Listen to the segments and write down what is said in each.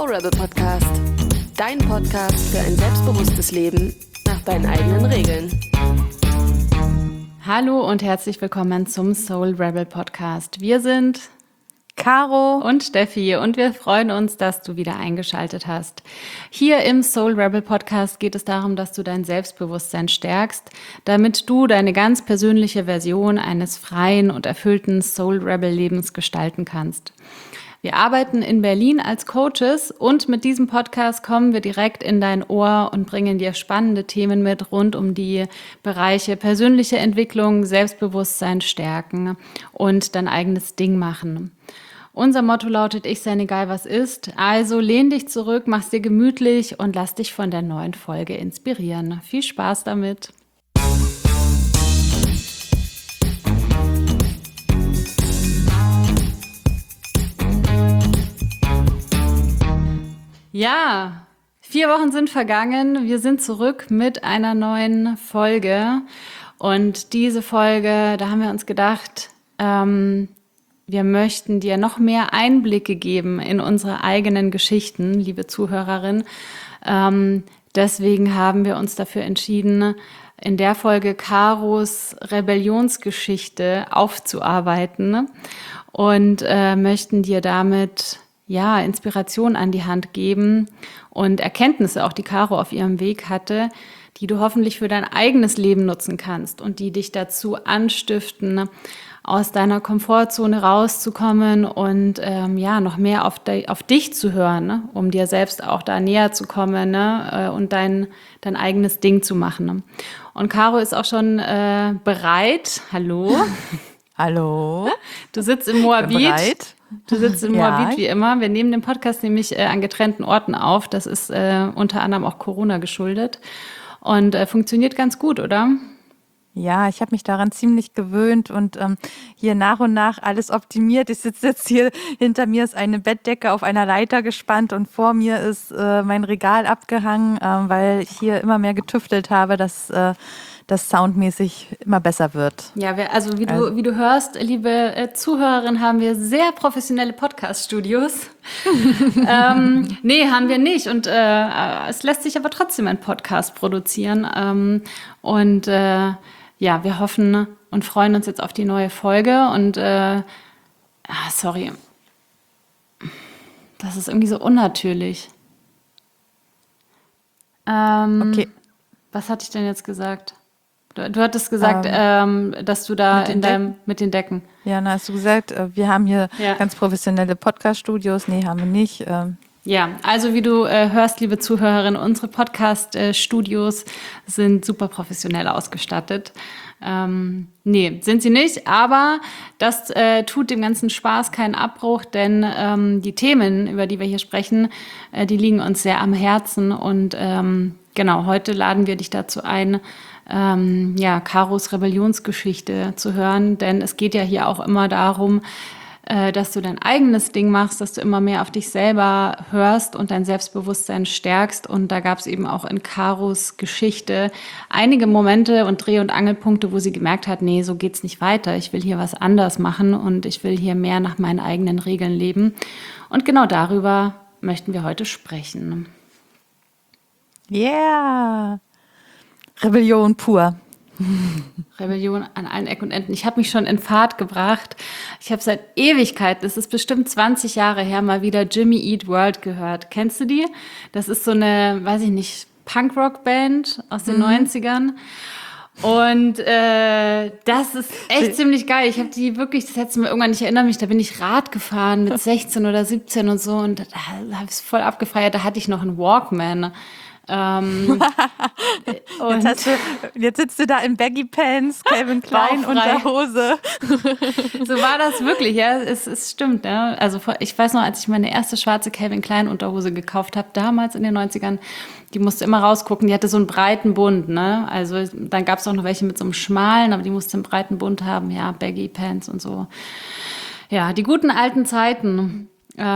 Soul Rebel Podcast. Dein Podcast für ein selbstbewusstes Leben nach deinen eigenen Regeln. Hallo und herzlich willkommen zum Soul Rebel Podcast. Wir sind Caro und Steffi und wir freuen uns, dass du wieder eingeschaltet hast. Hier im Soul Rebel Podcast geht es darum, dass du dein Selbstbewusstsein stärkst, damit du deine ganz persönliche Version eines freien und erfüllten Soul Rebel Lebens gestalten kannst. Wir arbeiten in Berlin als Coaches und mit diesem Podcast kommen wir direkt in dein Ohr und bringen dir spannende Themen mit rund um die Bereiche persönliche Entwicklung, Selbstbewusstsein stärken und dein eigenes Ding machen. Unser Motto lautet, ich sein egal was ist. Also lehn dich zurück, mach's dir gemütlich und lass dich von der neuen Folge inspirieren. Viel Spaß damit! Ja, 4 Wochen sind vergangen. Wir sind zurück mit einer neuen Folge. Und diese Folge, da haben wir uns gedacht, wir möchten dir noch mehr Einblicke geben in unsere eigenen Geschichten, liebe Zuhörerin. Deswegen haben wir uns dafür entschieden, in der Folge Caros Rebellionsgeschichte aufzuarbeiten und möchten dir damit Inspiration an die Hand geben und Erkenntnisse, auch die Caro auf ihrem Weg hatte, die du hoffentlich für dein eigenes Leben nutzen kannst und die dich dazu anstiften, aus deiner Komfortzone rauszukommen und noch mehr auf dich zu hören, ne? Um dir selbst auch da näher zu kommen, ne? Und dein eigenes Ding zu machen. Ne? Und Caro ist auch schon bereit. Hallo. Hallo. Du sitzt im Moabit. Du sitzt in Moabit wie immer. Wir nehmen den Podcast nämlich an getrennten Orten auf. Das ist unter anderem auch Corona geschuldet und funktioniert ganz gut, oder? Ja, ich habe mich daran ziemlich gewöhnt und hier nach und nach alles optimiert. Ich sitze jetzt hier, hinter mir ist eine Bettdecke auf einer Leiter gespannt und vor mir ist mein Regal abgehangen, weil ich hier immer mehr getüftelt habe, dass das soundmäßig immer besser wird. Ja, wie du hörst, liebe Zuhörerin, haben wir sehr professionelle Podcast-Studios. Nee, haben wir nicht. Und es lässt sich aber trotzdem ein Podcast produzieren. Wir hoffen und freuen uns jetzt auf die neue Folge. Und sorry, das ist irgendwie so unnatürlich. Okay. Was hatte ich denn jetzt gesagt? Du hattest gesagt, dass du da mit den Decken. Ja, dann hast du gesagt, wir haben hier ganz professionelle Podcast-Studios. Nee, haben wir nicht. Ja, also wie du hörst, liebe Zuhörerin, unsere Podcast-Studios sind super professionell ausgestattet. Nee, sind sie nicht, aber das tut dem ganzen Spaß keinen Abbruch, denn die Themen, über die wir hier sprechen, die liegen uns sehr am Herzen und heute laden wir dich dazu ein, Caros Rebellionsgeschichte zu hören, denn es geht ja hier auch immer darum, dass du dein eigenes Ding machst, dass du immer mehr auf dich selber hörst und dein Selbstbewusstsein stärkst. Und da gab es eben auch in Caros Geschichte einige Momente und Dreh- und Angelpunkte, wo sie gemerkt hat, nee, so geht's nicht weiter. Ich will hier was anders machen und ich will hier mehr nach meinen eigenen Regeln leben. Und genau darüber möchten wir heute sprechen. Yeah! Rebellion pur. Rebellion an allen Ecken und Enden. Ich habe mich schon in Fahrt gebracht. Ich habe seit Ewigkeiten, das ist bestimmt 20 Jahre her, mal wieder Jimmy Eat World gehört. Kennst du die? Das ist so eine, weiß ich nicht, Punkrock-Band aus den 90ern. Und das ist echt ziemlich geil. Ich habe die wirklich, das hättest du mir irgendwann nicht erinnert mich, da bin ich Rad gefahren mit 16 oder 17 und so und da habe ich es voll abgefeiert. Da hatte ich noch einen Walkman. Jetzt sitzt du da in Baggy Pants, Calvin Klein Unterhose. So war das wirklich, ja, es stimmt. Ja. Also ich weiß noch, als ich meine erste schwarze Calvin Klein Unterhose gekauft habe, damals in den 90ern, die musste immer rausgucken, die hatte so einen breiten Bund, ne? Also dann gab es auch noch welche mit so einem schmalen, aber die musste einen breiten Bund haben, ja, Baggy Pants und so. Ja, die guten alten Zeiten.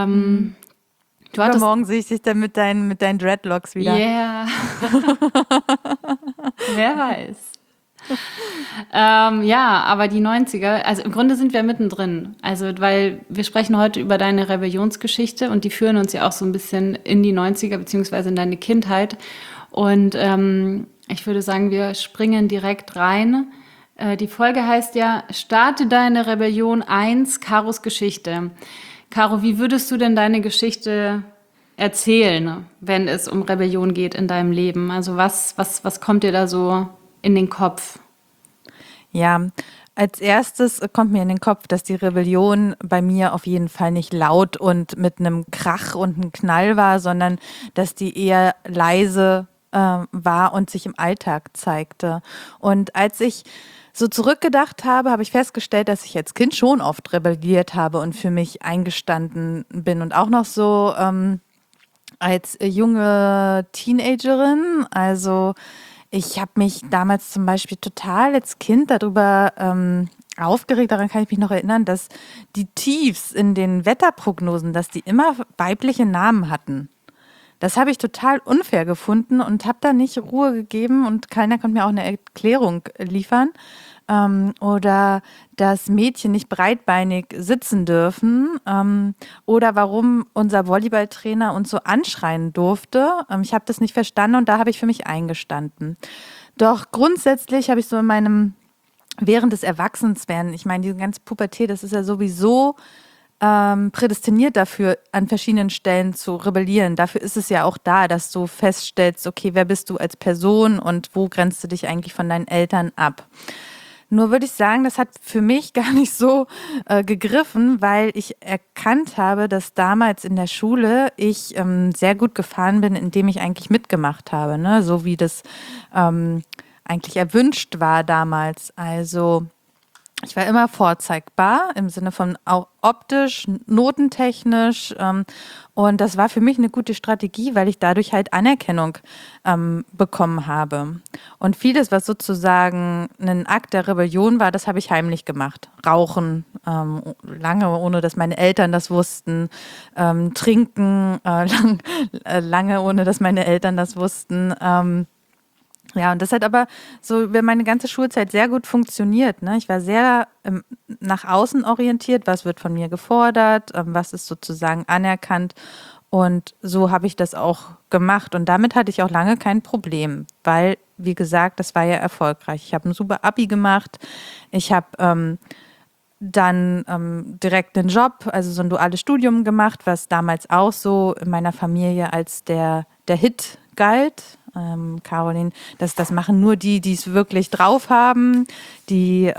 Morgen sehe ich dich dann mit deinen Dreadlocks wieder. Yeah. Wer weiß. Ja, aber die 90er, also im Grunde sind wir mittendrin. Also, weil wir sprechen heute über deine Rebellionsgeschichte und die führen uns ja auch so ein bisschen in die 90er beziehungsweise in deine Kindheit. Und ich würde sagen, wir springen direkt rein. Die Folge heißt ja, Starte deine Rebellion 1, Karos Geschichte. Caro, wie würdest du denn deine Geschichte erzählen, wenn es um Rebellion geht in deinem Leben? Also was kommt dir da so in den Kopf? Ja, als erstes kommt mir in den Kopf, dass die Rebellion bei mir auf jeden Fall nicht laut und mit einem Krach und einem Knall war, sondern dass die eher leise war und sich im Alltag zeigte. Und als ich so zurückgedacht habe, habe ich festgestellt, dass ich als Kind schon oft rebelliert habe und für mich eingestanden bin und auch noch so als junge Teenagerin. Also ich habe mich damals zum Beispiel total als Kind darüber aufgeregt, daran kann ich mich noch erinnern, dass die Tiefs in den Wetterprognosen, dass die immer weibliche Namen hatten. Das habe ich total unfair gefunden und habe da nicht Ruhe gegeben und keiner konnte mir auch eine Erklärung liefern. Oder dass Mädchen nicht breitbeinig sitzen dürfen oder warum unser Volleyballtrainer uns so anschreien durfte. Ich habe das nicht verstanden und da habe ich für mich eingestanden. Doch grundsätzlich habe ich so in meinem, während des Erwachsenswerden, ich meine, diese ganze Pubertät, das ist ja sowieso prädestiniert dafür, an verschiedenen Stellen zu rebellieren. Dafür ist es ja auch da, dass du feststellst, okay, wer bist du als Person und wo grenzt du dich eigentlich von deinen Eltern ab? Nur würde ich sagen, das hat für mich gar nicht so gegriffen, weil ich erkannt habe, dass damals in der Schule ich sehr gut gefahren bin, indem ich eigentlich mitgemacht habe, ne? So wie das eigentlich erwünscht war damals. Also ich war immer vorzeigbar im Sinne von auch optisch, notentechnisch und das war für mich eine gute Strategie, weil ich dadurch halt Anerkennung bekommen habe. Und vieles, was sozusagen ein Akt der Rebellion war, das habe ich heimlich gemacht. Rauchen, lange ohne, dass meine Eltern das wussten, trinken, lange ohne, dass meine Eltern das wussten. Ja, und das hat aber so über meine ganze Schulzeit sehr gut funktioniert. Ne? Ich war sehr nach außen orientiert, was wird von mir gefordert, was ist sozusagen anerkannt. Und so habe ich das auch gemacht. Und damit hatte ich auch lange kein Problem, weil, wie gesagt, das war ja erfolgreich. Ich habe ein super Abi gemacht. Ich habe dann direkt einen Job, also so ein duales Studium gemacht, was damals auch so in meiner Familie als der Hit galt. Caroline, das machen nur die, die es wirklich drauf haben, die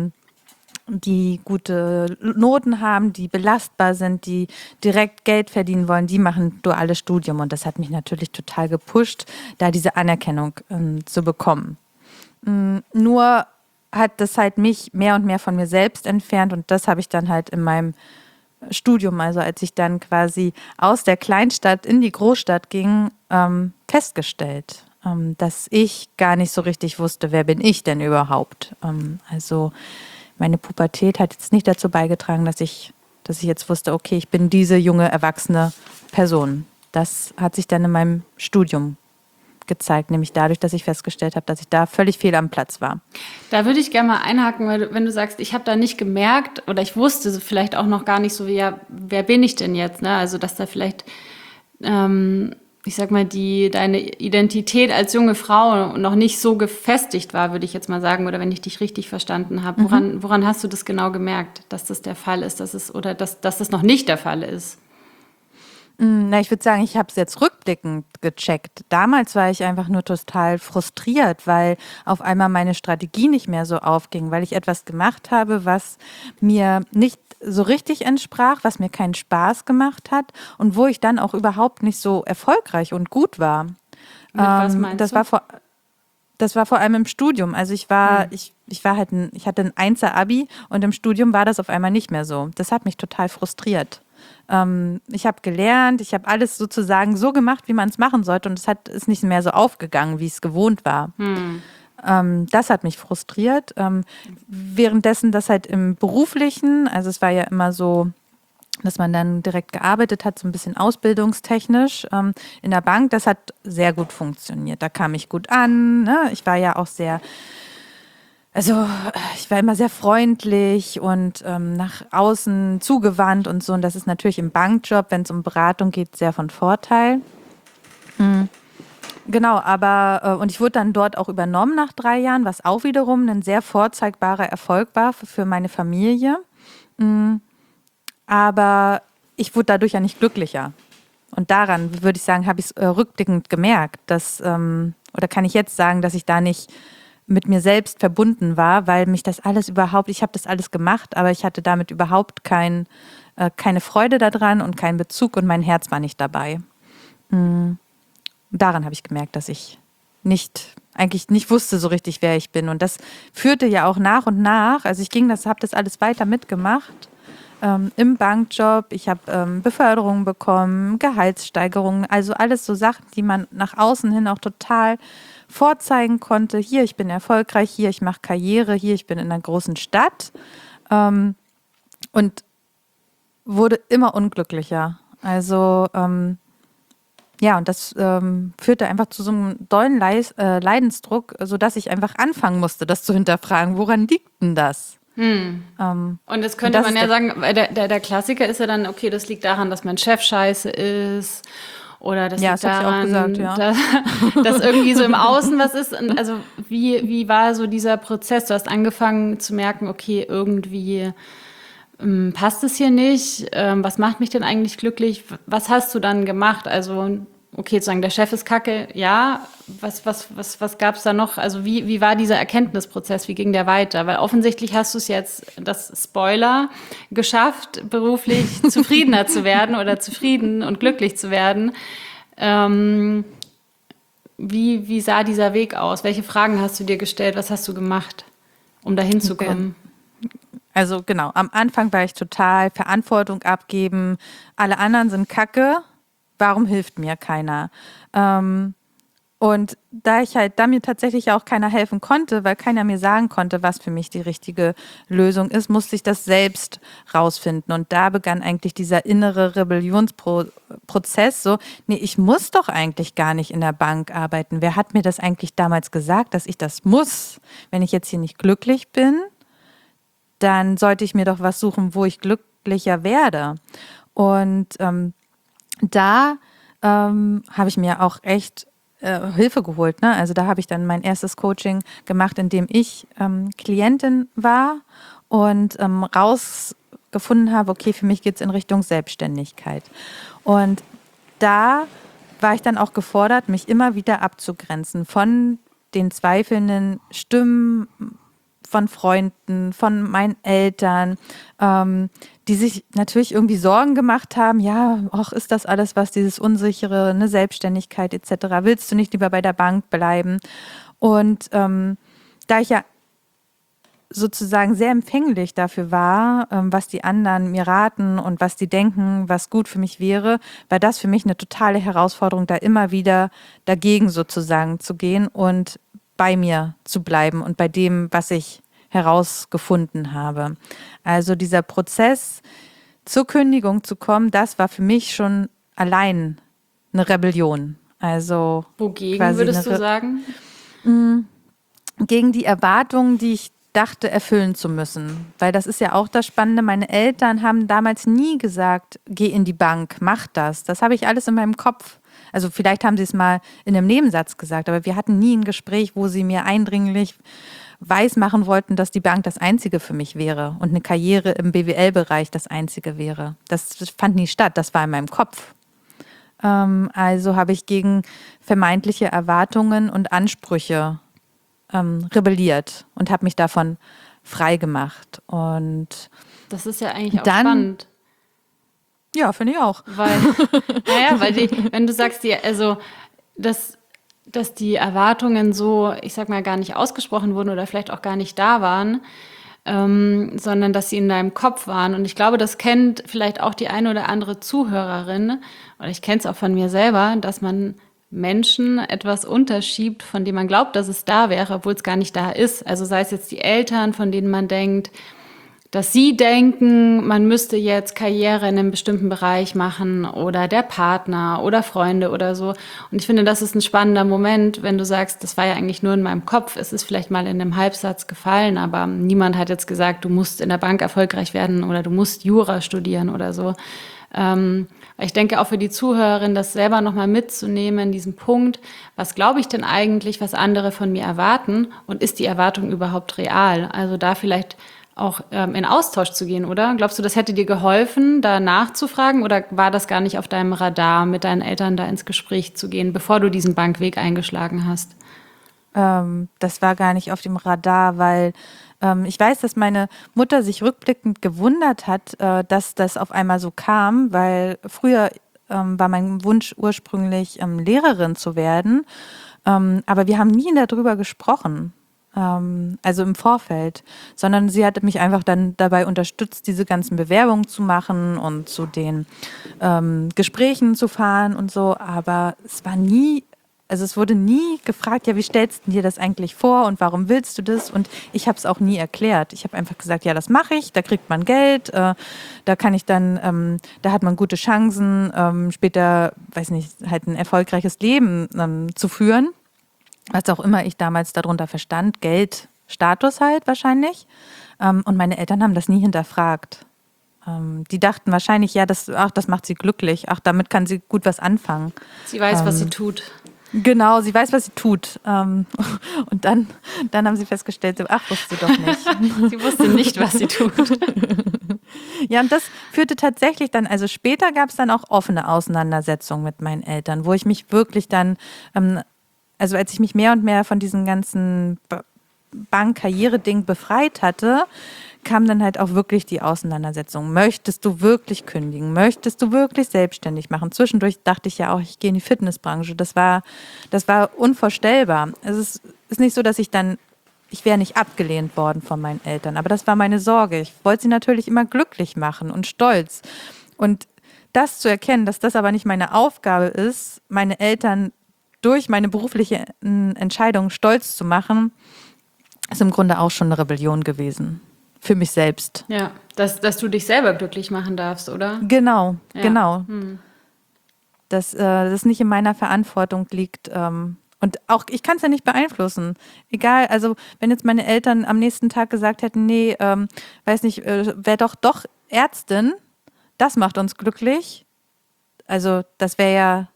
gute Noten haben, die belastbar sind, die direkt Geld verdienen wollen, die machen duales Studium. Und das hat mich natürlich total gepusht, da diese Anerkennung zu bekommen. Nur hat das halt mich mehr und mehr von mir selbst entfernt und das habe ich dann halt in meinem Studium, also als ich dann quasi aus der Kleinstadt in die Großstadt ging, festgestellt, dass ich gar nicht so richtig wusste, wer bin ich denn überhaupt. Also meine Pubertät hat jetzt nicht dazu beigetragen, dass ich jetzt wusste, okay, ich bin diese junge, erwachsene Person. Das hat sich dann in meinem Studium gezeigt, nämlich dadurch, dass ich festgestellt habe, dass ich da völlig fehl am Platz war. Da würde ich gerne mal einhaken, weil wenn du sagst, ich habe da nicht gemerkt oder ich wusste vielleicht auch noch gar nicht so, wie, ja, wer bin ich denn jetzt? Ne? Also dass da vielleicht, ich sag mal, deine Identität als junge Frau noch nicht so gefestigt war, würde ich jetzt mal sagen, oder wenn ich dich richtig verstanden habe. Woran hast du das genau gemerkt, dass das der Fall ist, dass das noch nicht der Fall ist? Na, ich würde sagen, ich habe es jetzt rückblickend gecheckt. Damals war ich einfach nur total frustriert, weil auf einmal meine Strategie nicht mehr so aufging, weil ich etwas gemacht habe, was mir nicht so richtig entsprach, was mir keinen Spaß gemacht hat und wo ich dann auch überhaupt nicht so erfolgreich und gut war. Mit was meinst du? Das war vor allem im Studium. Also ich hatte ein Einser-Abi und im Studium war das auf einmal nicht mehr so. Das hat mich total frustriert. Ich habe gelernt, ich habe alles sozusagen so gemacht, wie man es machen sollte und ist nicht mehr so aufgegangen, wie es gewohnt war. Das hat mich frustriert. Währenddessen das halt im Beruflichen, also es war ja immer so, dass man dann direkt gearbeitet hat, so ein bisschen ausbildungstechnisch in der Bank, das hat sehr gut funktioniert. Da kam ich gut an. Ne? Ich war ja auch sehr Also ich war immer sehr freundlich und nach außen zugewandt und so. Und das ist natürlich im Bankjob, wenn es um Beratung geht, sehr von Vorteil. Genau, aber und ich wurde dann dort auch übernommen nach 3 Jahren, was auch wiederum ein sehr vorzeigbarer Erfolg war für meine Familie. Aber ich wurde dadurch ja nicht glücklicher. Und daran, würde ich sagen, habe ich es rückblickend gemerkt, dass, oder kann ich jetzt sagen, dass ich da nicht mit mir selbst verbunden war, weil mich das alles überhaupt, ich habe das alles gemacht, aber ich hatte damit überhaupt keine Freude daran und keinen Bezug und mein Herz war nicht dabei. Daran habe ich gemerkt, dass ich eigentlich nicht wusste so richtig, wer ich bin. Und das führte ja auch nach und nach, also habe das alles weiter mitgemacht. Im Bankjob, ich habe Beförderungen bekommen, Gehaltssteigerungen, also alles so Sachen, die man nach außen hin auch total vorzeigen konnte. Hier, ich bin erfolgreich, hier, ich mache Karriere, hier, ich bin in einer großen Stadt. Und wurde immer unglücklicher. Also ja, und das führte einfach zu so einem dollen Leidensdruck, sodass ich einfach anfangen musste, das zu hinterfragen. Woran liegt denn das? Und das könnte man ja sagen, weil der Klassiker ist ja dann, okay, das liegt daran, dass mein Chef scheiße ist. Oder das liegt daran, gesagt, ja. dass irgendwie so im Außen was ist. Und also wie war so dieser Prozess? Du hast angefangen zu merken, okay, irgendwie passt es hier nicht. Was macht mich denn eigentlich glücklich? Was hast du dann gemacht? Also okay, zu sagen, der Chef ist kacke, ja. Was gab es da noch? Also wie war dieser Erkenntnisprozess? Wie ging der weiter? Weil offensichtlich hast du es jetzt, das Spoiler, geschafft, beruflich zufriedener zu werden oder zufrieden und glücklich zu werden. Wie sah dieser Weg aus? Welche Fragen hast du dir gestellt? Was hast du gemacht, um dahin zu kommen? Also genau, am Anfang war ich total Verantwortung abgeben. Alle anderen sind kacke. Warum hilft mir keiner? Und da mir tatsächlich auch keiner helfen konnte, weil keiner mir sagen konnte, was für mich die richtige Lösung ist, musste ich das selbst rausfinden. Und da begann eigentlich dieser innere Rebellionsprozess. So, nee, ich muss doch eigentlich gar nicht in der Bank arbeiten. Wer hat mir das eigentlich damals gesagt, dass ich das muss? Wenn ich jetzt hier nicht glücklich bin, dann sollte ich mir doch was suchen, wo ich glücklicher werde. Und da habe ich mir auch echt Hilfe geholt. Ne? Also da habe ich dann mein erstes Coaching gemacht, in dem ich Klientin war und rausgefunden habe, okay, für mich geht es in Richtung Selbstständigkeit. Und da war ich dann auch gefordert, mich immer wieder abzugrenzen von den zweifelnden Stimmen von Freunden, von meinen Eltern, die sich natürlich irgendwie Sorgen gemacht haben, ja, ach, ist das alles was, dieses Unsichere, eine Selbstständigkeit etc., willst du nicht lieber bei der Bank bleiben? Und da ich ja sozusagen sehr empfänglich dafür war, was die anderen mir raten und was die denken, was gut für mich wäre, war das für mich eine totale Herausforderung, da immer wieder dagegen sozusagen zu gehen und bei mir zu bleiben und bei dem, was ich herausgefunden habe. Also dieser Prozess, zur Kündigung zu kommen, das war für mich schon allein eine Rebellion. Also wogegen würdest du sagen? Gegen die Erwartungen, die ich dachte, erfüllen zu müssen. Weil das ist ja auch das Spannende. Meine Eltern haben damals nie gesagt, geh in die Bank, mach das. Das habe ich alles in meinem Kopf. Also vielleicht haben sie es mal in einem Nebensatz gesagt, aber wir hatten nie ein Gespräch, wo sie mir eindringlich weismachen wollten, dass die Bank das Einzige für mich wäre und eine Karriere im BWL-Bereich das Einzige wäre. Das fand nie statt, das war in meinem Kopf. Also habe ich gegen vermeintliche Erwartungen und Ansprüche rebelliert und habe mich davon frei gemacht. Und das ist ja eigentlich auch spannend. Ja, finde ich auch. Weil wenn du sagst, dass die Erwartungen so, ich sag mal, gar nicht ausgesprochen wurden oder vielleicht auch gar nicht da waren, sondern dass sie in deinem Kopf waren. Und ich glaube, das kennt vielleicht auch die eine oder andere Zuhörerin, oder ich kenne es auch von mir selber, dass man Menschen etwas unterschiebt, von dem man glaubt, dass es da wäre, obwohl es gar nicht da ist. Also sei es jetzt die Eltern, von denen man denkt, dass sie denken, man müsste jetzt Karriere in einem bestimmten Bereich machen oder der Partner oder Freunde oder so. Und ich finde, das ist ein spannender Moment, wenn du sagst, das war ja eigentlich nur in meinem Kopf. Es ist vielleicht mal in einem Halbsatz gefallen, aber niemand hat jetzt gesagt, du musst in der Bank erfolgreich werden oder du musst Jura studieren oder so. Ich denke auch für die Zuhörerin, das selber nochmal mitzunehmen, diesen Punkt, was glaube ich denn eigentlich, was andere von mir erwarten und ist die Erwartung überhaupt real? Also da vielleicht auch in Austausch zu gehen, oder? Glaubst du, das hätte dir geholfen, da nachzufragen oder war das gar nicht auf deinem Radar, mit deinen Eltern da ins Gespräch zu gehen, bevor du diesen Bankweg eingeschlagen hast? Das war gar nicht auf dem Radar, weil ich weiß, dass meine Mutter sich rückblickend gewundert hat, dass das auf einmal so kam, weil früher war mein Wunsch ursprünglich Lehrerin zu werden, aber wir haben nie darüber gesprochen, also im Vorfeld, sondern sie hat mich einfach dann dabei unterstützt, diese ganzen Bewerbungen zu machen und zu den Gesprächen zu fahren und so, aber es wurde nie gefragt, ja, wie stellst du dir das eigentlich vor und warum willst du das? Und ich habe es auch nie erklärt. Ich habe einfach gesagt, ja, das mache ich, da kriegt man Geld, da kann ich dann, da hat man gute Chancen, später, weiß nicht, halt ein erfolgreiches Leben zu führen. Was auch immer ich damals darunter verstand, Geld, Status halt wahrscheinlich. Und meine Eltern haben das nie hinterfragt. Die dachten wahrscheinlich, ja, das macht sie glücklich, damit kann sie gut was anfangen. Sie weiß, was sie tut. Genau, sie weiß, was sie tut. Und dann haben sie festgestellt, wusste sie doch nicht. Sie wusste nicht, was sie tut. Ja, und das führte tatsächlich dann, also später gab es dann auch offene Auseinandersetzungen mit meinen Eltern, wo ich mich wirklich dann, also als ich mich mehr und mehr von diesem ganzen Bank-Karriere-Ding befreit hatte, kam dann halt auch wirklich die Auseinandersetzung. Möchtest du wirklich kündigen? Möchtest du wirklich selbstständig machen? Zwischendurch dachte ich ja auch, ich gehe in die Fitnessbranche. Das war unvorstellbar. Es ist nicht so, dass ich wäre nicht abgelehnt worden von meinen Eltern, aber das war meine Sorge. Ich wollte sie natürlich immer glücklich machen und stolz. Und das zu erkennen, dass das aber nicht meine Aufgabe ist, meine Eltern durch meine berufliche Entscheidung stolz zu machen, ist im Grunde auch schon eine Rebellion gewesen. Für mich selbst. Ja, dass du dich selber glücklich machen darfst, oder? Genau, ja. Genau. Dass das nicht in meiner Verantwortung liegt. Und auch, ich kann es ja nicht beeinflussen. Egal, also wenn jetzt meine Eltern am nächsten Tag gesagt hätten, nee, weiß nicht, wär doch Ärztin, das macht uns glücklich. Also das wäre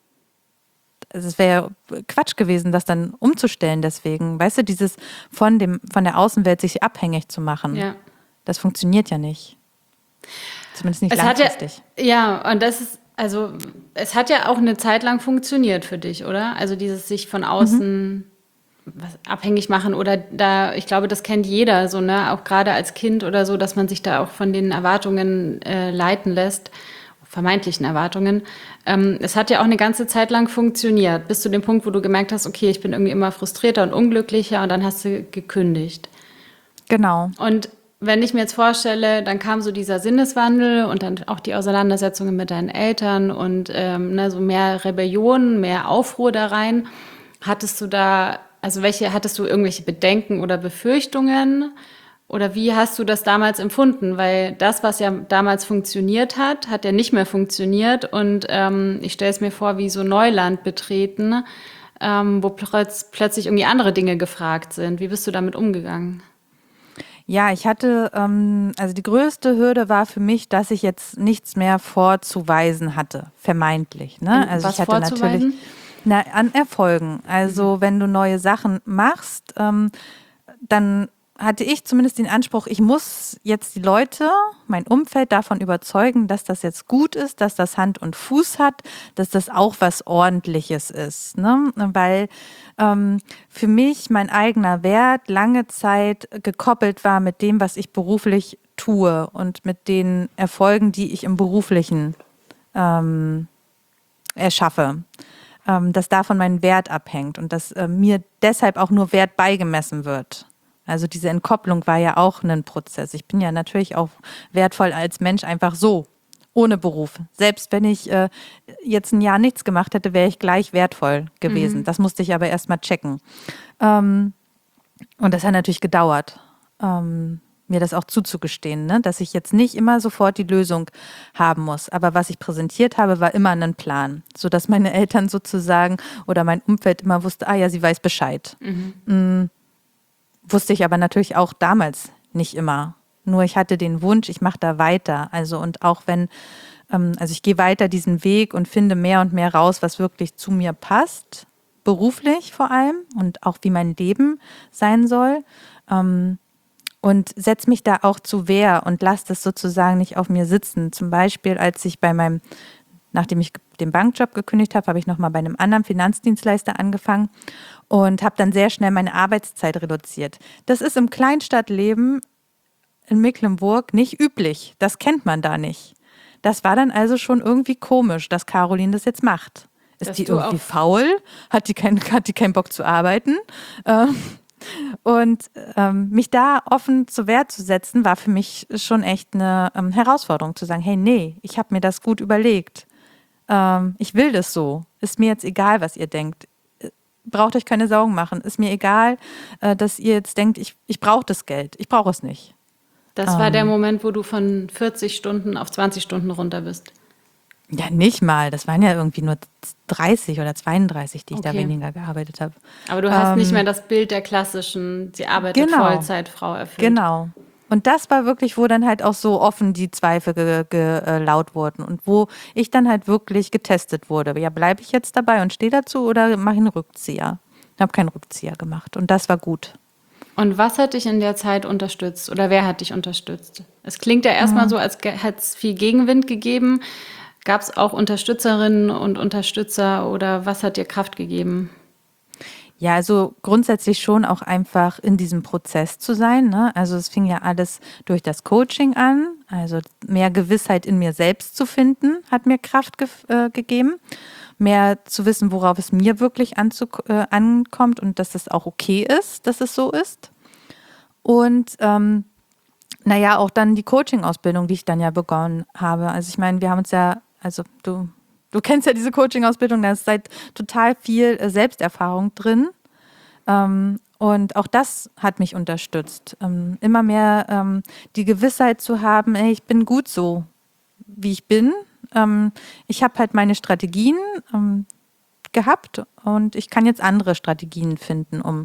ja Quatsch gewesen, das dann umzustellen deswegen. Weißt du, dieses von der Außenwelt sich abhängig zu machen. Ja. Das funktioniert ja nicht. Zumindest nicht langfristig. Ja, und das ist, also es hat ja auch eine Zeit lang funktioniert für dich, oder? Also dieses sich von außen abhängig machen oder ich glaube, das kennt jeder so, ne? Auch gerade als Kind oder so, dass man sich da auch von den Erwartungen leiten lässt, vermeintlichen Erwartungen. Es hat ja auch eine ganze Zeit lang funktioniert, bis zu dem Punkt, wo du gemerkt hast, okay, ich bin irgendwie immer frustrierter und unglücklicher und dann hast du gekündigt. Genau. Und wenn ich mir jetzt vorstelle, dann kam so dieser Sinneswandel und dann auch die Auseinandersetzungen mit deinen Eltern und so mehr Rebellion, mehr Aufruhr da rein. Hattest du irgendwelche Bedenken oder Befürchtungen? Oder wie hast du das damals empfunden? Weil das, was ja damals funktioniert hat, hat ja nicht mehr funktioniert. Und ich stelle es mir vor, wie so Neuland betreten, wo plötzlich irgendwie andere Dinge gefragt sind. Wie bist du damit umgegangen? Ja, ich hatte, also die größte Hürde war für mich, dass ich jetzt nichts mehr vorzuweisen hatte, vermeintlich. Ne? Also was ich hatte vorzuweisen? Natürlich an Erfolgen. Also wenn du neue Sachen machst, dann hatte ich zumindest den Anspruch, ich muss jetzt die Leute, mein Umfeld davon überzeugen, dass das jetzt gut ist, dass das Hand und Fuß hat, dass das auch was Ordentliches ist. Ne? Weil für mich mein eigener Wert lange Zeit gekoppelt war mit dem, was ich beruflich tue und mit den Erfolgen, die ich im Beruflichen erschaffe. Dass davon mein Wert abhängt und dass mir deshalb auch nur Wert beigemessen wird. Also diese Entkopplung war ja auch ein Prozess. Ich bin ja natürlich auch wertvoll als Mensch einfach so, ohne Beruf. Selbst wenn ich jetzt ein Jahr nichts gemacht hätte, wäre ich gleich wertvoll gewesen. Das musste ich aber erst mal checken. Und das hat natürlich gedauert. mir das auch zuzugestehen, ne? Dass ich jetzt nicht immer sofort die Lösung haben muss. Aber was ich präsentiert habe, war immer ein Plan, sodass meine Eltern sozusagen oder mein Umfeld immer wusste, ah ja, sie weiß Bescheid. Wusste ich aber natürlich auch damals nicht immer. Nur ich hatte den Wunsch, ich mache da weiter. Also und auch wenn, also ich gehe weiter diesen Weg und finde mehr und mehr raus, was wirklich zu mir passt, beruflich vor allem und auch wie mein Leben sein soll. Und setze mich da auch zu Wehr und lasse das sozusagen nicht auf mir sitzen. Zum Beispiel, als ich nachdem ich den Bankjob gekündigt habe, habe ich nochmal bei einem anderen Finanzdienstleister angefangen und habe dann sehr schnell meine Arbeitszeit reduziert. Das ist im Kleinstadtleben in Mecklenburg nicht üblich. Das kennt man da nicht. Das war dann also schon irgendwie komisch, dass Caroline das jetzt macht. Ist die irgendwie faul? Hat die keinen Bock zu arbeiten? Und mich da offen zur Wehr zu setzen, war für mich schon echt eine Herausforderung, zu sagen, hey, nee, ich habe mir das gut überlegt. Ich will das so. Ist mir jetzt egal, was ihr denkt. Braucht euch keine Sorgen machen. Ist mir egal, dass ihr jetzt denkt, ich brauche das Geld. Ich brauche es nicht. Das war der Moment, wo du von 40 Stunden auf 20 Stunden runter bist. Ja, nicht mal. Das waren ja irgendwie nur 30 oder 32, die ich da weniger gearbeitet habe. Aber du hast nicht mehr das Bild der klassischen, sie arbeitet Vollzeitfrau erfüllt. Genau. Und das war wirklich, wo dann halt auch so offen die Zweifel laut wurden und wo ich dann halt wirklich getestet wurde. Ja, bleibe ich jetzt dabei und stehe dazu oder mache ich einen Rückzieher? Ich habe keinen Rückzieher gemacht und das war gut. Und was hat dich in der Zeit unterstützt oder wer hat dich unterstützt? Es klingt ja erstmal so, als hätte es viel Gegenwind gegeben. Gab es auch Unterstützerinnen und Unterstützer oder was hat dir Kraft gegeben? Ja, also grundsätzlich schon auch einfach in diesem Prozess zu sein, ne? Also es fing ja alles durch das Coaching an. Also mehr Gewissheit in mir selbst zu finden, hat mir Kraft gegeben. Mehr zu wissen, worauf es mir wirklich ankommt und dass es auch okay ist, dass es so ist. Und auch dann die Coaching-Ausbildung, die ich dann ja begonnen habe. Also ich meine, wir haben uns ja, also du kennst ja diese Coaching-Ausbildung, da ist seit total viel Selbsterfahrung drin. Und auch das hat mich unterstützt. Immer mehr die Gewissheit zu haben, ey, ich bin gut so, wie ich bin. Ich habe halt meine Strategien gehabt und ich kann jetzt andere Strategien finden, um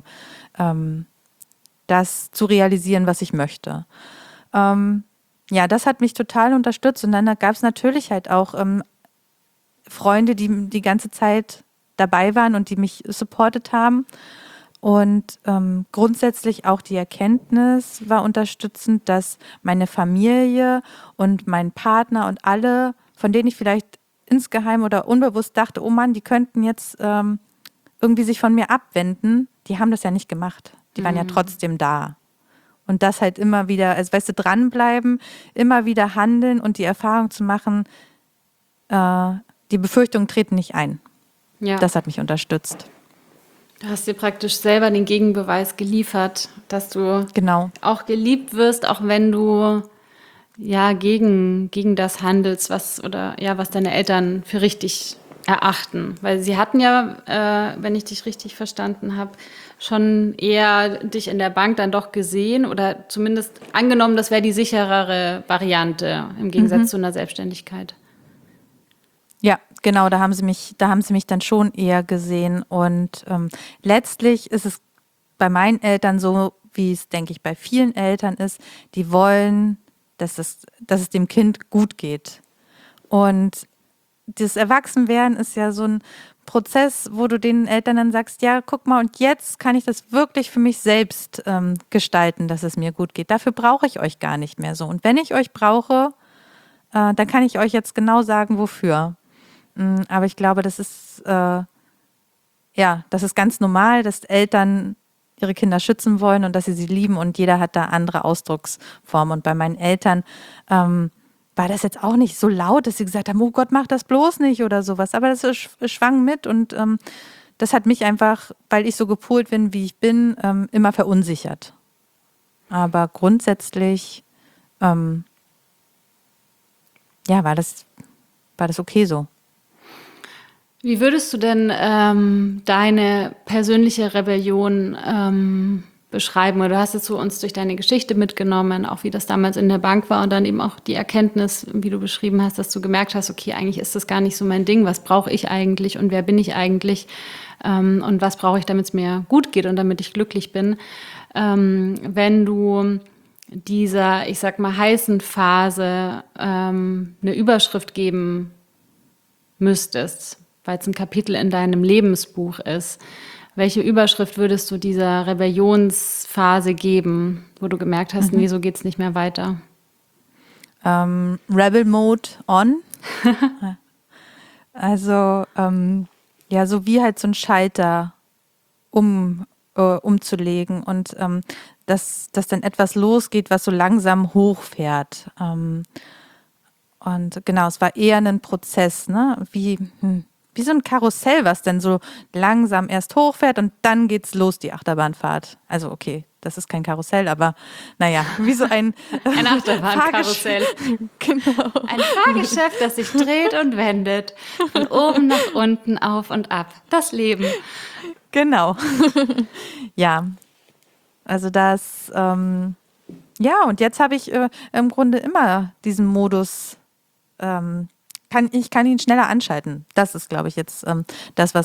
das zu realisieren, was ich möchte. Ja, das hat mich total unterstützt. Und dann gab es natürlich halt auch Freunde, die die ganze Zeit dabei waren und die mich supportet haben. Und grundsätzlich auch die Erkenntnis war unterstützend, dass meine Familie und mein Partner und alle, von denen ich vielleicht insgeheim oder unbewusst dachte, oh Mann, die könnten jetzt irgendwie sich von mir abwenden, die haben das ja nicht gemacht. Die waren ja trotzdem da. Und das halt immer wieder, also weißt du, dranbleiben, immer wieder handeln und die Erfahrung zu machen, die Befürchtungen treten nicht ein. Ja. Das hat mich unterstützt. Du hast dir praktisch selber den Gegenbeweis geliefert, dass du auch geliebt wirst, auch wenn du ja gegen das handelst, was deine Eltern für richtig erachten. Weil sie hatten ja, wenn ich dich richtig verstanden habe, schon eher dich in der Bank dann doch gesehen oder zumindest angenommen, das wäre die sicherere Variante im Gegensatz zu einer Selbstständigkeit. Ja, genau, da haben sie mich dann schon eher gesehen und letztlich ist es bei meinen Eltern so, wie es, denke ich, bei vielen Eltern ist, die wollen, dass es dem Kind gut geht. Und das Erwachsenwerden ist ja so ein Prozess, wo du den Eltern dann sagst, ja, guck mal, und jetzt kann ich das wirklich für mich selbst gestalten, dass es mir gut geht. Dafür brauche ich euch gar nicht mehr so. Und wenn ich euch brauche, dann kann ich euch jetzt genau sagen, wofür. Aber ich glaube, das ist ganz normal, dass Eltern ihre Kinder schützen wollen und dass sie lieben und jeder hat da andere Ausdrucksformen. Und bei meinen Eltern war das jetzt auch nicht so laut, dass sie gesagt haben, oh Gott, mach das bloß nicht oder sowas. Aber das schwang mit und das hat mich einfach, weil ich so gepolt bin, wie ich bin, immer verunsichert. Aber grundsätzlich war das okay so. Wie würdest du denn deine persönliche Rebellion beschreiben? Oder du hast jetzt so uns durch deine Geschichte mitgenommen, auch wie das damals in der Bank war und dann eben auch die Erkenntnis, wie du beschrieben hast, dass du gemerkt hast, okay, eigentlich ist das gar nicht so mein Ding. Was brauche ich eigentlich und wer bin ich eigentlich? Und was brauche ich, damit es mir gut geht und damit ich glücklich bin? Wenn du dieser, ich sag mal, heißen Phase eine Überschrift geben müsstest, weil es ein Kapitel in deinem Lebensbuch ist, welche Überschrift würdest du dieser Rebellionsphase geben, wo du gemerkt hast, nee, so geht's nicht mehr weiter? Rebel Mode on. Also ja, so wie halt so ein Schalter umzulegen und dass dann etwas losgeht, was so langsam hochfährt. Und genau, es war eher ein Prozess, ne? Wie so ein Karussell, was dann so langsam erst hochfährt und dann geht's los, die Achterbahnfahrt. Also okay, das ist kein Karussell, aber naja, wie so ein Achterbahnkarussell. Genau. Ein Fahrgeschäft, das sich dreht und wendet, von oben nach unten, auf und ab. Das Leben. Genau. Ja, also das, ja, und jetzt habe ich im Grunde immer diesen Modus, ich kann ihn schneller anschalten. Das ist, glaube ich, jetzt das,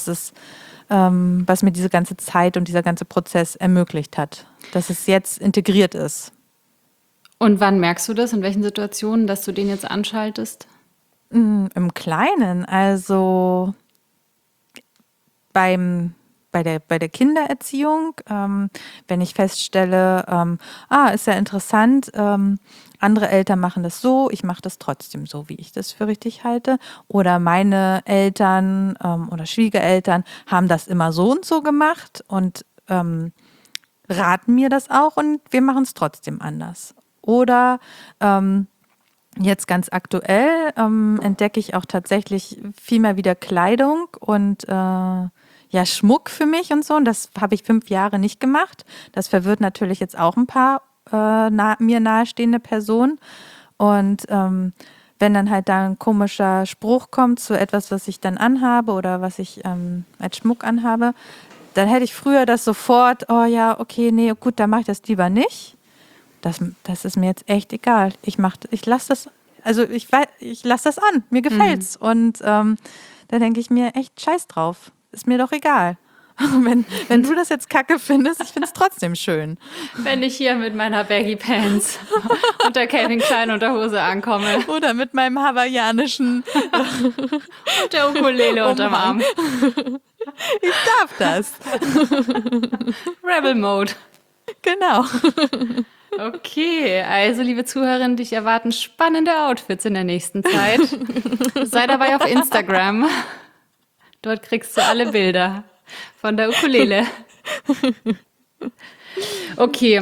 was mir diese ganze Zeit und dieser ganze Prozess ermöglicht hat, dass es jetzt integriert ist. Und wann merkst du das? In welchen Situationen, dass du den jetzt anschaltest? Im Kleinen, also bei der Kindererziehung, wenn ich feststelle, ist ja interessant, andere Eltern machen das so, ich mache das trotzdem so, wie ich das für richtig halte. Oder meine Eltern oder Schwiegereltern haben das immer so und so gemacht und raten mir das auch und wir machen es trotzdem anders. Oder jetzt ganz aktuell entdecke ich auch tatsächlich viel mehr wieder Kleidung und ja, Schmuck für mich und so. Und das habe ich 5 Jahre nicht gemacht. Das verwirrt natürlich jetzt auch ein paar mir nahestehende Personen. Und wenn dann halt da ein komischer Spruch kommt zu etwas, was ich dann anhabe oder was ich als Schmuck anhabe, dann hätte ich früher das sofort, oh ja, okay, nee, gut, dann mache ich das lieber nicht. Das ist mir jetzt echt egal. Ich lasse das, also ich lasse das an. Mir gefällt's. Und da denke ich mir echt scheiß drauf. Ist mir doch egal. Wenn du das jetzt kacke findest, ich finde es trotzdem schön. Wenn ich hier mit meiner Baggy Pants und der Calvin Klein Unterhose ankomme. Oder mit meinem hawaiianischen und der Ukulele unterm Arm. Ich darf das. Rebel Mode. Genau. Okay, also liebe Zuhörerinnen, dich erwarten spannende Outfits in der nächsten Zeit. Sei dabei auf Instagram. Dort kriegst du alle Bilder von der Ukulele. Okay,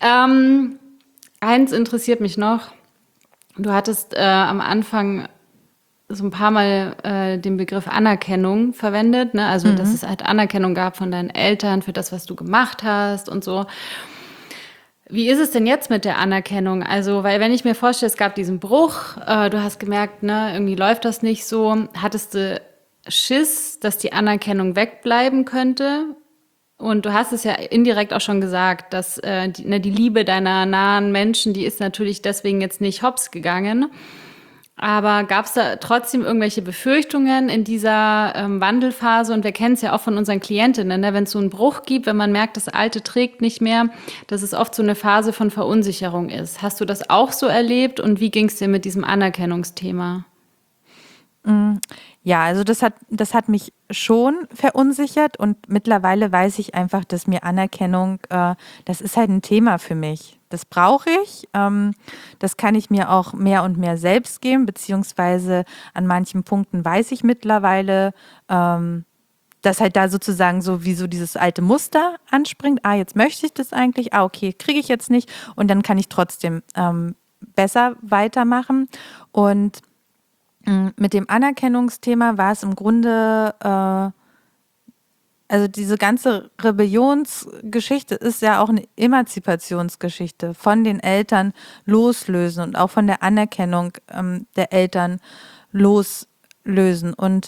eins interessiert mich noch. Du hattest am Anfang so ein paar Mal den Begriff Anerkennung verwendet, ne? Also, dass es halt Anerkennung gab von deinen Eltern für das, was du gemacht hast und so. Wie ist es denn jetzt mit der Anerkennung? Also, weil wenn ich mir vorstelle, es gab diesen Bruch, du hast gemerkt, ne, irgendwie läuft das nicht so, hattest du Schiss, dass die Anerkennung wegbleiben könnte? Und du hast es ja indirekt auch schon gesagt, dass die Liebe deiner nahen Menschen, die ist natürlich deswegen jetzt nicht hops gegangen. Aber gab es da trotzdem irgendwelche Befürchtungen in dieser Wandelphase? Und wir kennen es ja auch von unseren Klientinnen, ne? Wenn es so einen Bruch gibt, wenn man merkt, das Alte trägt nicht mehr, dass es oft so eine Phase von Verunsicherung ist. Hast du das auch so erlebt und wie ging es dir mit diesem Anerkennungsthema? Ja, also das hat mich schon verunsichert und mittlerweile weiß ich einfach, dass mir Anerkennung, das ist halt ein Thema für mich. Das brauche ich. Das kann ich mir auch mehr und mehr selbst geben, beziehungsweise an manchen Punkten weiß ich mittlerweile, dass halt da sozusagen so wie so dieses alte Muster anspringt. Jetzt möchte ich das eigentlich. Okay, kriege ich jetzt nicht. Und dann kann ich trotzdem besser weitermachen. Und mit dem Anerkennungsthema war es im Grunde, also diese ganze Rebellionsgeschichte ist ja auch eine Emanzipationsgeschichte, von den Eltern loslösen und auch von der Anerkennung der Eltern loslösen. Und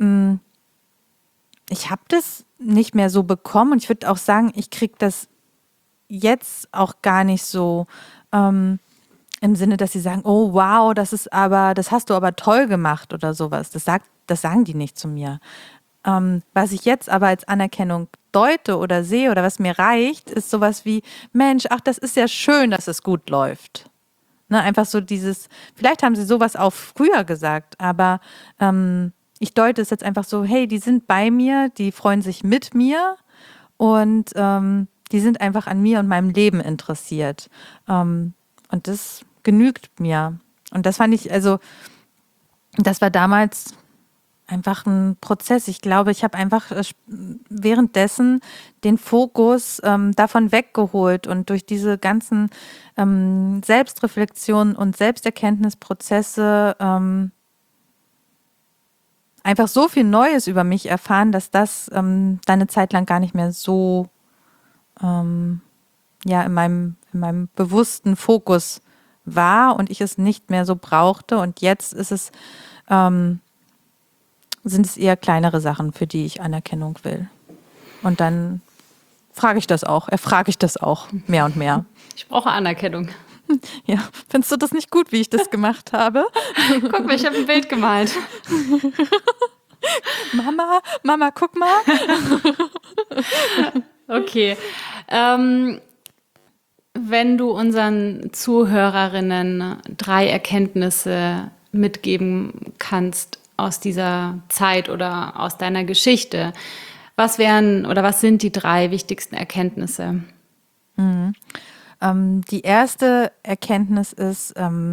ich habe das nicht mehr so bekommen und ich würde auch sagen, ich kriege das jetzt auch gar nicht so im Sinne, dass sie sagen, oh wow, das hast du aber toll gemacht oder sowas. Das sagen die nicht zu mir. Was ich jetzt aber als Anerkennung deute oder sehe oder was mir reicht, ist sowas wie, Mensch, ach, das ist ja schön, dass es gut läuft. Ne, einfach so dieses, vielleicht haben sie sowas auch früher gesagt, aber ich deute es jetzt einfach so, hey, die sind bei mir, die freuen sich mit mir und die sind einfach an mir und meinem Leben interessiert. Und das genügt mir. Und das fand ich, also, das war damals einfach ein Prozess. Ich glaube, ich habe einfach währenddessen den Fokus davon weggeholt und durch diese ganzen Selbstreflexionen und Selbsterkenntnisprozesse einfach so viel Neues über mich erfahren, dass das dann eine Zeit lang gar nicht mehr so ja, in meinem bewussten Fokus war und ich es nicht mehr so brauchte. Und jetzt sind es eher kleinere Sachen, für die ich Anerkennung will. Und dann erfrage ich das auch mehr und mehr. Ich brauche Anerkennung. Ja, findest du das nicht gut, wie ich das gemacht habe? Guck mal, ich habe ein Bild gemalt. Mama, guck mal. Okay. Wenn du unseren Zuhörerinnen 3 Erkenntnisse mitgeben kannst aus dieser Zeit oder aus deiner Geschichte, was sind die 3 wichtigsten Erkenntnisse? Die erste Erkenntnis ist,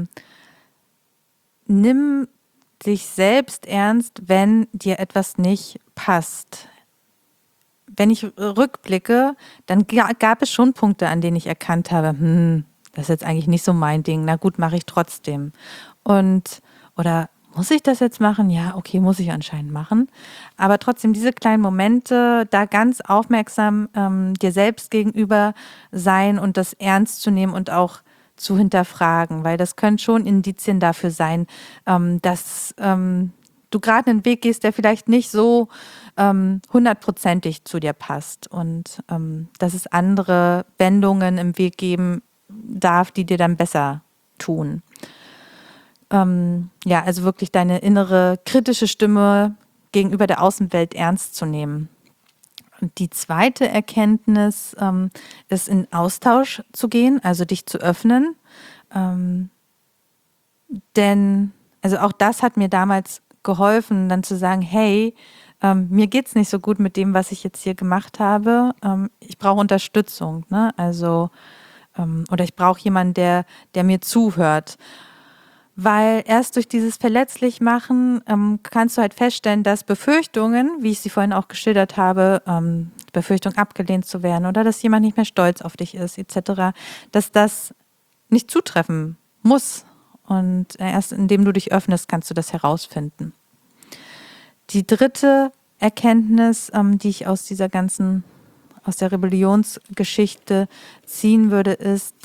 nimm dich selbst ernst, wenn dir etwas nicht passt. Wenn ich rückblicke, dann gab es schon Punkte, an denen ich erkannt habe, das ist jetzt eigentlich nicht so mein Ding, na gut, mache ich trotzdem. Oder muss ich das jetzt machen? Ja, okay, muss ich anscheinend machen. Aber trotzdem diese kleinen Momente, da ganz aufmerksam dir selbst gegenüber sein und das ernst zu nehmen und auch zu hinterfragen, weil das können schon Indizien dafür sein, dass du gerade einen Weg gehst, der vielleicht nicht so 100%ig zu dir passt und dass es andere Wendungen im Weg geben darf, die dir dann besser tun. Ja, also wirklich deine innere kritische Stimme gegenüber der Außenwelt ernst zu nehmen. Und die zweite Erkenntnis ist, in Austausch zu gehen, also dich zu öffnen. Denn, also auch das hat mir damals geholfen, dann zu sagen, hey, mir geht's nicht so gut mit dem, was ich jetzt hier gemacht habe. Ich brauche Unterstützung, ne? Also, oder ich brauche jemanden, der mir zuhört. Weil erst durch dieses Verletzlichmachen kannst du halt feststellen, dass Befürchtungen, wie ich sie vorhin auch geschildert habe, Befürchtung abgelehnt zu werden oder dass jemand nicht mehr stolz auf dich ist, etc., dass das nicht zutreffen muss. Und erst indem du dich öffnest, kannst du das herausfinden. Die dritte Erkenntnis, die ich aus der Rebellionsgeschichte ziehen würde, ist,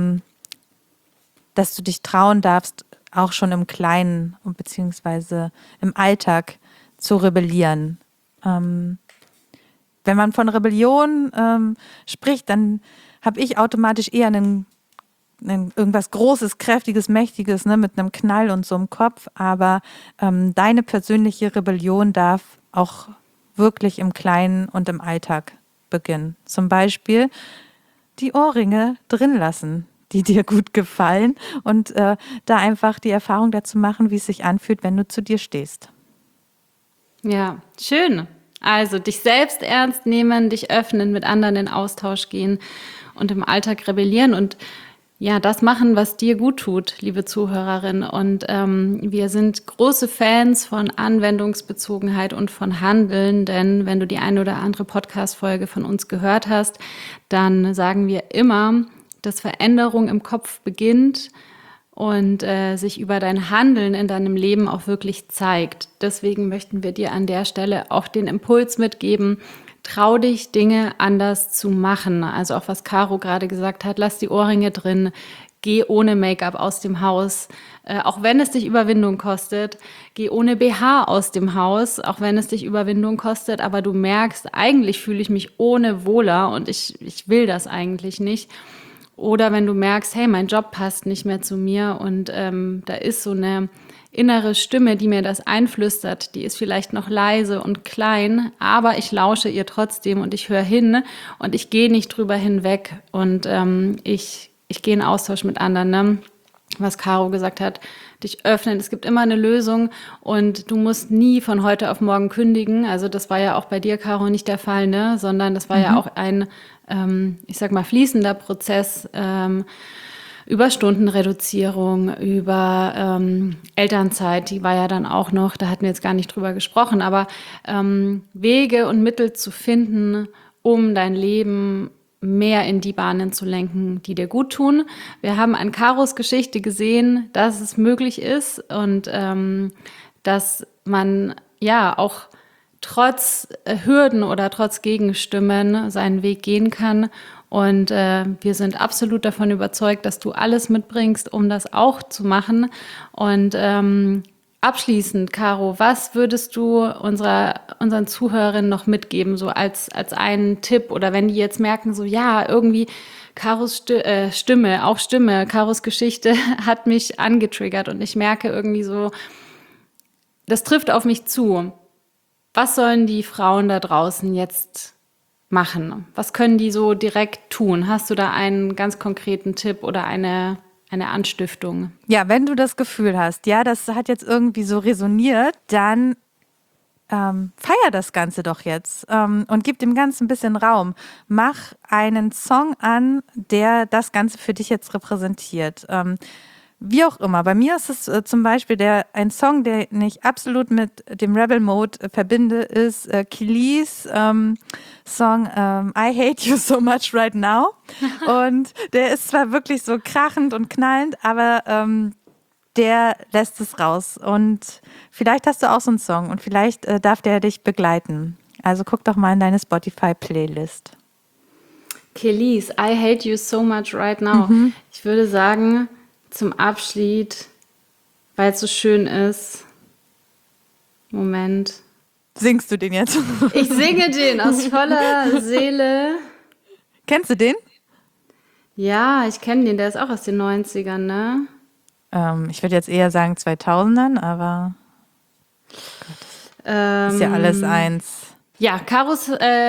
dass du dich trauen darfst, auch schon im Kleinen beziehungsweise im Alltag zu rebellieren. Wenn man von Rebellion spricht, dann habe ich automatisch eher irgendwas Großes, Kräftiges, Mächtiges, ne, mit einem Knall und so im Kopf. Aber deine persönliche Rebellion darf auch wirklich im Kleinen und im Alltag beginnen. Zum Beispiel die Ohrringe drin lassen, die dir gut gefallen und da einfach die Erfahrung dazu machen, wie es sich anfühlt, wenn du zu dir stehst. Ja, schön. Also dich selbst ernst nehmen, dich öffnen, mit anderen in Austausch gehen und im Alltag rebellieren und ja, das machen, was dir gut tut, liebe Zuhörerin. Und wir sind große Fans von Anwendungsbezogenheit und von Handeln, denn wenn du die eine oder andere Podcast-Folge von uns gehört hast, dann sagen wir immer, dass Veränderung im Kopf beginnt und sich über dein Handeln in deinem Leben auch wirklich zeigt. Deswegen möchten wir dir an der Stelle auch den Impuls mitgeben, trau dich, Dinge anders zu machen. Also auch was Caro gerade gesagt hat, lass die Ohrringe drin, geh ohne Make-up aus dem Haus, auch wenn es dich Überwindung kostet. Geh ohne BH aus dem Haus, auch wenn es dich Überwindung kostet. Aber du merkst, eigentlich fühle ich mich ohne wohler und ich will das eigentlich nicht. Oder wenn du merkst, hey, mein Job passt nicht mehr zu mir und da ist so eine innere Stimme, die mir das einflüstert, die ist vielleicht noch leise und klein, aber ich lausche ihr trotzdem und ich höre hin und ich gehe nicht drüber hinweg und ich gehe in Austausch mit anderen, ne? Was Caro gesagt hat, dich öffnen, es gibt immer eine Lösung und du musst nie von heute auf morgen kündigen, also das war ja auch bei dir, Caro, nicht der Fall, ne? Sondern das war ja auch ein, ich sag mal, fließender Prozess, Überstundenreduzierung, über Elternzeit, die war ja dann auch noch, da hatten wir jetzt gar nicht drüber gesprochen, aber Wege und Mittel zu finden, um dein Leben mehr in die Bahnen zu lenken, die dir gut tun. Wir haben an Caros Geschichte gesehen, dass es möglich ist und dass man ja auch trotz Hürden oder trotz Gegenstimmen seinen Weg gehen kann. Und wir sind absolut davon überzeugt, dass du alles mitbringst, um das auch zu machen. Und abschließend, Caro, was würdest du unseren Zuhörerinnen noch mitgeben, so als einen Tipp? Oder wenn die jetzt merken, so ja, irgendwie Caros Stimme, Caros Geschichte hat mich angetriggert und ich merke irgendwie so, das trifft auf mich zu. Was sollen die Frauen da draußen jetzt machen? Was können die so direkt tun? Hast du da einen ganz konkreten Tipp oder eine Anstiftung? Ja, wenn du das Gefühl hast, ja, das hat jetzt irgendwie so resoniert, dann feier das Ganze doch jetzt und gib dem Ganzen ein bisschen Raum. Mach einen Song an, der das Ganze für dich jetzt repräsentiert. Wie auch immer. Bei mir ist es zum Beispiel ein Song, den ich absolut mit dem Rebel Mode verbinde, ist Kelis Song I Hate You So Much Right Now. Und der ist zwar wirklich so krachend und knallend, aber der lässt es raus. Und vielleicht hast du auch so einen Song und vielleicht darf der dich begleiten. Also guck doch mal in deine Spotify-Playlist. Kelis, I Hate You So Much Right Now. Ich würde sagen, zum Abschied, weil es so schön ist. Moment. Singst du den jetzt? Ich singe den aus voller Seele. Kennst du den? Ja, ich kenne den, der ist auch aus den 90ern, ne? Ich würde jetzt eher sagen 2000ern, aber ist ja alles eins. Ja, Caros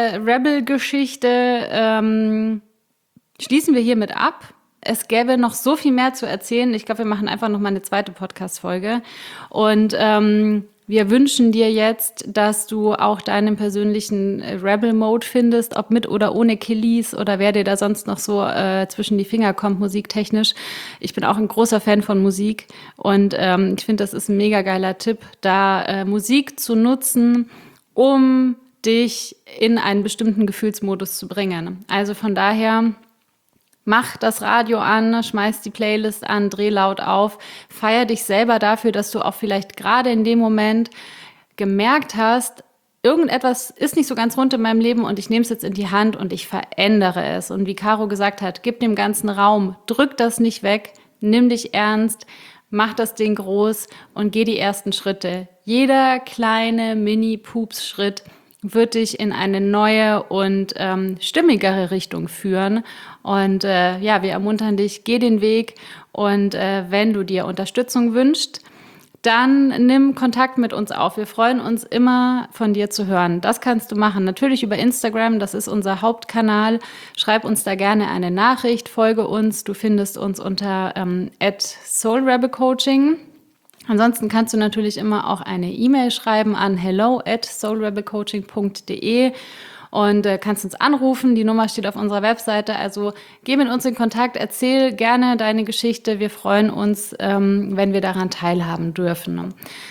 Rebel-Geschichte schließen wir hiermit ab. Es gäbe noch so viel mehr zu erzählen. Ich glaube, wir machen einfach noch mal eine zweite Podcast-Folge. Und wir wünschen dir jetzt, dass du auch deinen persönlichen Rebel-Mode findest, ob mit oder ohne Kelis oder wer dir da sonst noch so zwischen die Finger kommt, musiktechnisch. Ich bin auch ein großer Fan von Musik und ich finde, das ist ein mega geiler Tipp, da Musik zu nutzen, um dich in einen bestimmten Gefühlsmodus zu bringen. Also von daher, mach das Radio an, schmeiß die Playlist an, dreh laut auf, feier dich selber dafür, dass du auch vielleicht gerade in dem Moment gemerkt hast, irgendetwas ist nicht so ganz rund in meinem Leben und ich nehme es jetzt in die Hand und ich verändere es. Und wie Caro gesagt hat, gib dem ganzen Raum, drück das nicht weg, nimm dich ernst, mach das Ding groß und geh die ersten Schritte. Jeder kleine Mini-Pups-Schritt wird dich in eine neue und stimmigere Richtung führen. Und ja, wir ermuntern dich, geh den Weg. Und wenn du dir Unterstützung wünschst, dann nimm Kontakt mit uns auf. Wir freuen uns immer, von dir zu hören. Das kannst du machen. Natürlich über Instagram, das ist unser Hauptkanal. Schreib uns da gerne eine Nachricht, folge uns. Du findest uns unter @soulrebelcoaching. Ansonsten kannst du natürlich immer auch eine E-Mail schreiben an hello@soulrebelcoaching.de und kannst uns anrufen. Die Nummer steht auf unserer Webseite. Also geh mit uns in Kontakt, erzähl gerne deine Geschichte. Wir freuen uns, wenn wir daran teilhaben dürfen.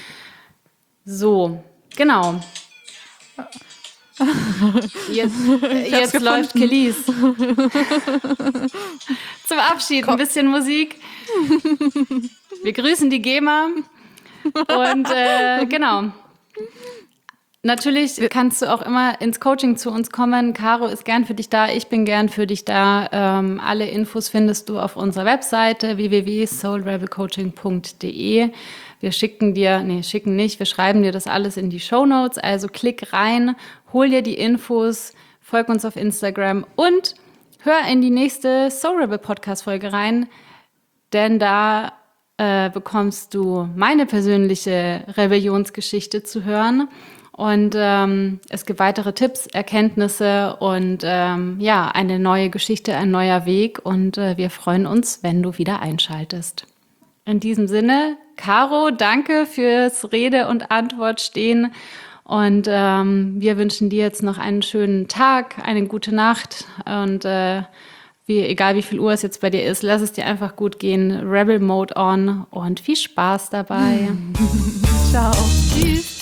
So, genau. Jetzt läuft Kelis. Zum Abschied ein bisschen Musik. Wir grüßen die GEMA und genau. Natürlich kannst du auch immer ins Coaching zu uns kommen. Caro ist gern für dich da, ich bin gern für dich da. Alle Infos findest du auf unserer Webseite www.soulrebelcoaching.de. Wir wir schreiben dir das alles in die Shownotes. Also klick rein, hol dir die Infos, folg uns auf Instagram und hör in die nächste Soul Rebel Podcast-Folge rein, denn da bekommst du meine persönliche Rebellionsgeschichte zu hören. Und es gibt weitere Tipps, Erkenntnisse und eine neue Geschichte, ein neuer Weg. Und wir freuen uns, wenn du wieder einschaltest. In diesem Sinne, Caro, danke fürs Rede und Antwort stehen. Und wir wünschen dir jetzt noch einen schönen Tag, eine gute Nacht. Und egal wie viel Uhr es jetzt bei dir ist, lass es dir einfach gut gehen. Rebel Mode on und viel Spaß dabei. Ciao. Tschüss.